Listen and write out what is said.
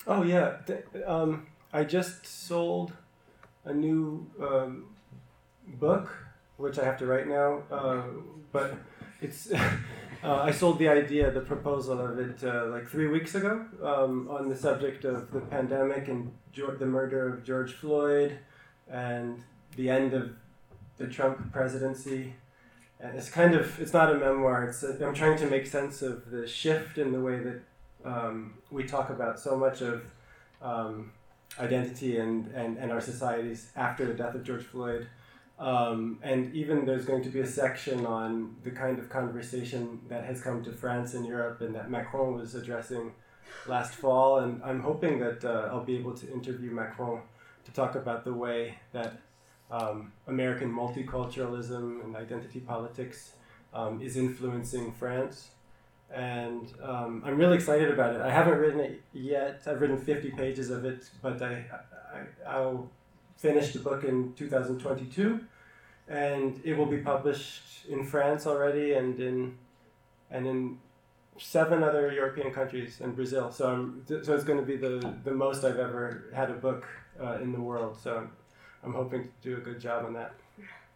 Oh yeah, I just sold a new book, which I have to write now. But it's I sold the idea, the proposal of it, like 3 weeks ago, on the subject of the pandemic and the murder of George Floyd, and the end of the Trump presidency. And it's not a memoir. I'm trying to make sense of the shift in the way that we talk about so much of identity and our societies after the death of George Floyd. And even there's going to be a section on the kind of conversation that has come to France and Europe and that Macron was addressing last fall. And I'm hoping that I'll be able to interview Macron to talk about the way that American multiculturalism and identity politics is influencing France. And I'm really excited about it. I haven't written it yet. I've written 50 pages of it, but I'll finish the book in 2022, and it will be published in France already, and in 7 other European countries and Brazil. So it's going to be the most I've ever had a book in the world. So I'm hoping to do a good job on that.